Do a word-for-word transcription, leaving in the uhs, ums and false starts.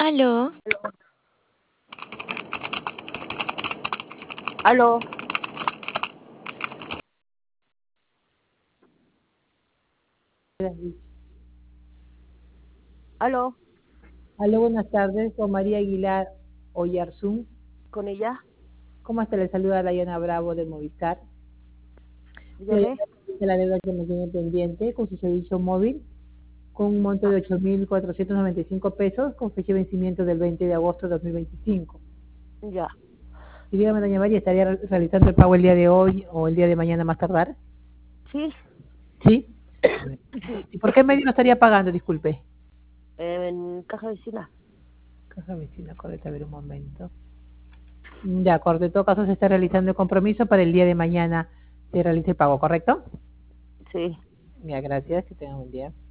Aló. Aló. Aló. Aló, buenas tardes, con María Aguilar Oyarzún. ¿Con ella? ¿Cómo se le saluda Dayana Bravo de Movistar? Dígame. De la deuda que me tiene pendiente con su servicio móvil, con un monto de ocho mil cuatrocientos noventa y cinco pesos, con fecha de vencimiento del veinte de agosto de dos mil veinticinco. Ya. Y dígame, doña María, ¿estaría re- realizando el pago el día de hoy o el día de mañana más tardar? Sí. ¿Sí? Sí. ¿Y por qué medio no estaría pagando, disculpe? Eh, en caja vecina. Caja vecina, correcto, a ver un momento. De acuerdo, en todo caso se está realizando el compromiso para el día de mañana se realice el pago, ¿correcto? Sí. Ya, gracias, que tengan un buen día.